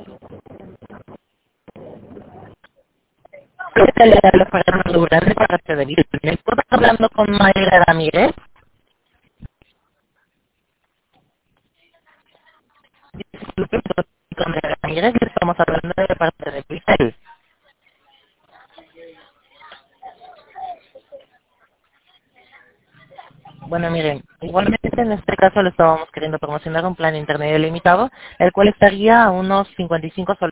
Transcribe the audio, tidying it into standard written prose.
Este le habla Fernando Durán de parte de Virgen. ¿Estoy hablando con Mayra Ramírez? Disculpe, con Mayra Ramírez, le estamos hablando de parte de Virgen. Bueno, miren, igualmente en este caso le estábamos queriendo promocionar un plan de internet ilimitado, el cual estaría a unos 55 soles